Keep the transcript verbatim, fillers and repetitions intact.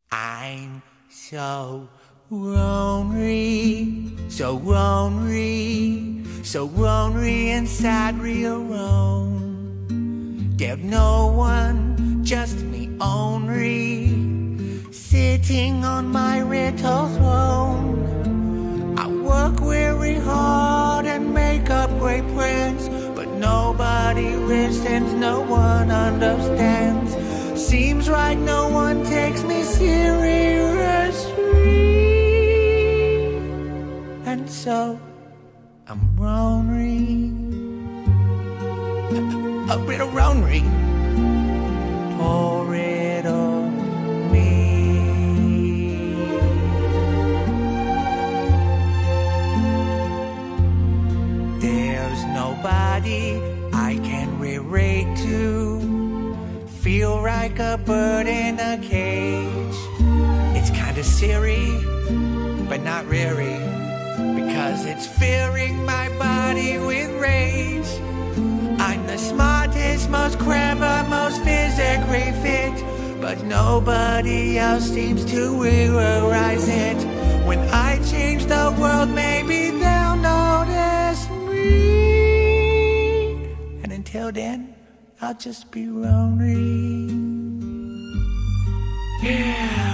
I'm so lonely, so lonely, so lonely inside real alone. There's no one, just me only, sitting on my little throne. I work very hard and make up great plans, but nobody listens, no one understands. Seems like no one takes me seriously, and so I'm lonely, a, a bit of lonely. Pour it on me. There's nobody I can relate to. Feel like a bird in a cage. It's kinda silly, but not really, because it's filling my body with rage. I'm the smartest, most clever, most physically fit, but nobody else seems to realize it. When I change the world, maybe they'll notice me. And until then, I'll just be lonely. Yeah.